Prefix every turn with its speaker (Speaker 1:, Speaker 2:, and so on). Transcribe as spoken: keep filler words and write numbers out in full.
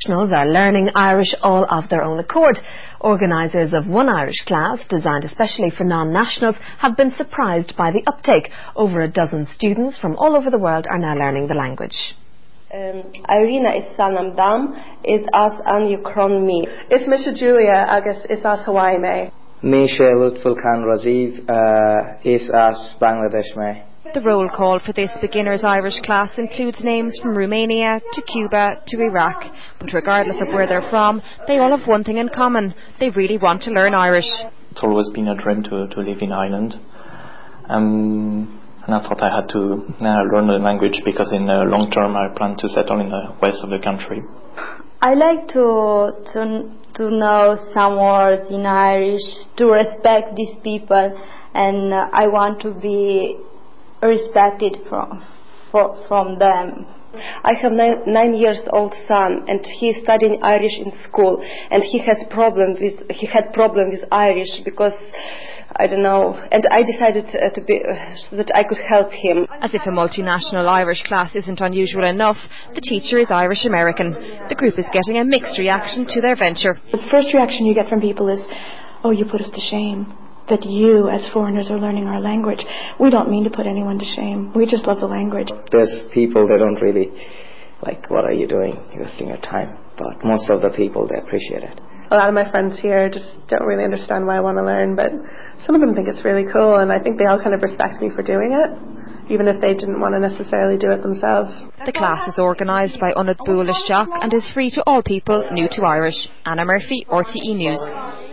Speaker 1: Nationals are learning Irish all of their own accord. Organisers of one Irish class, designed especially for non-nationals, have been surprised by the uptake. Over a dozen students from all over the world are now learning the language.
Speaker 2: Um, Irina is Sanam Dam, is as an Ukron me.
Speaker 3: Is Misha Julia agus is as Hawaii me.
Speaker 4: Misha Lutful Khan Rajiv uh, is as Bangladesh me.
Speaker 5: The roll call for this beginner's Irish class includes names from Romania to Cuba to Iraq. But regardless of where they're from, they all have one thing in common. They really want to learn Irish.
Speaker 6: It's always been a dream to, to live in Ireland. Um, and I thought I had to uh, learn the language because in the long term I plan to settle in the west of the country.
Speaker 7: I like to, to, to know some words in Irish, to respect these people, and uh, I want to be respected from for, from them.
Speaker 2: I have nine, nine years old son, and he is studying Irish in school, and he has problem with he had problem with Irish because I don't know, and I decided uh, to be uh, so that I could help him.
Speaker 5: As if a multinational Irish class isn't unusual enough, the teacher is Irish American. The group is getting a mixed reaction to their venture.
Speaker 8: The first reaction you get from people is, "Oh, you put us to shame. That you, as foreigners, are learning our language." We don't mean to put anyone to shame. We just love the language.
Speaker 4: There's people that don't really like, what are you doing? You're wasting your time. But most of the people, they appreciate it.
Speaker 3: A lot of my friends here just don't really understand why I want to learn, but some of them think it's really cool, and I think they all kind of respect me for doing it, even if they didn't want to necessarily do it themselves.
Speaker 5: The class is organised by Unad Bualashchak and is free to all people new to Irish. Anna Murphy, R T E News.